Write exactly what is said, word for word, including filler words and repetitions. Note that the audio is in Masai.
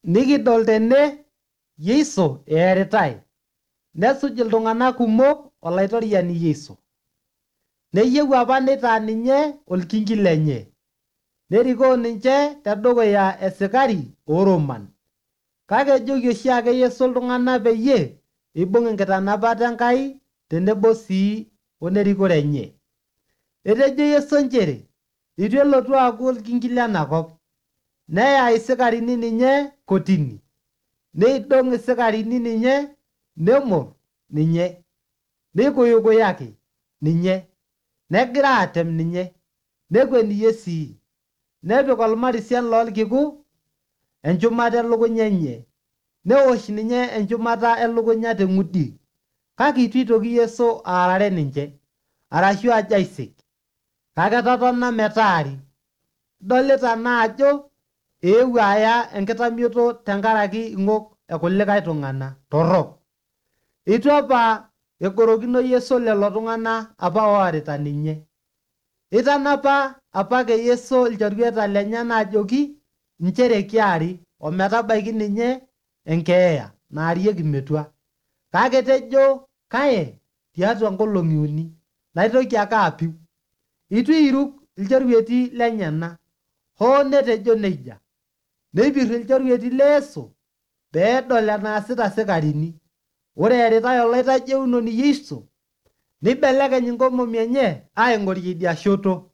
nikidol tene Yeiso eeritai, nesuj iltung'anak kumok olaitoriani Yeiso. Neyieu apa neitaa ninye olkingi lenye, nerikoo ninche tedukuya esikari ooroman. Kake ejoki oshiake Yesu iltung'anak peyie eibung' inkitanapat Enkai tenebo sii onerikore enye. Etejo Yesu nchere eitu elotu aaku olkingi lenakop, neya isikarini ninye kotini, neidong' isikarini ninye, nemorr ninye, neikuyukuyaki ninye, negira aatem ninye, nekwenie sii, nepik olmarisien loolkiku enchumata elukunya enye, newosh ninye enchumata elukunya teng'udi. Kake eitu eitoki Yesu aarare ninche, arashu ajo aisik, kake etotona metaari. Idolita naa ajo eewuo aya enkitamioto tenkaraki ing'ok ekulikae tung'anak torrok. Eitu apa egorokino Yesu lelo tung'anak apa oorita ninye. Eitanapa apake Yesu ilchorueta lenyenak ajoki nchere kiari ometabaiki ninye enkeeya naarieki metua. Kake etejo kaye tiatua nkolong'i uni, naitoki ake apiu. Eitu eiruk ilchorueti lenyenak, hoo netejo nejia. Neipirr ilchorueti le Yesu peedol enaasita sikarini. Ore eeritai olaitajeunomi Yeiso, neibelekeny inkomomi enye aing'orie idia shoto.